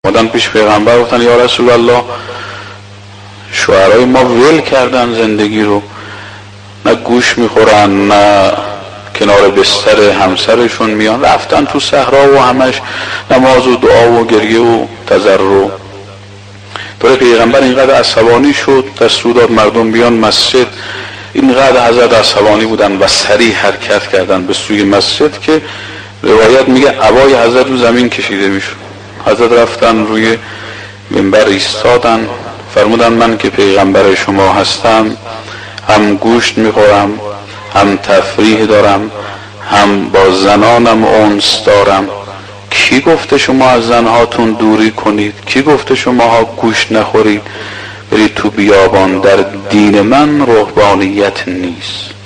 اومدن پیش پیغمبر گفتن یا رسول الله شوهرای ما ول کردن زندگی رو، نه گوش میخورن نه کنار بستر همسرشون میان، رفتن تو صحرا و همش نماز و دعا و گریه و تضرع. برای پیغمبر اینقدر عصبانی شد دستور داد مردم بیان مسجد. اینقدر حضرت عصبانی بودن و سریع حرکت کردن به سوی مسجد که روایت میگه عبای حضرت رو زمین کشیده میشد. حضرت رفتن روی منبر ایستادن، فرمودن من که پیغمبر شما هستم، هم گوشت میخورم، هم تفریح دارم، هم با زنانم انس دارم. کی گفته شما از زنهاتون دوری کنید؟ کی گفته شما ها گوشت نخورید برید تو بیابان؟ در دین من رهبانیت نیست.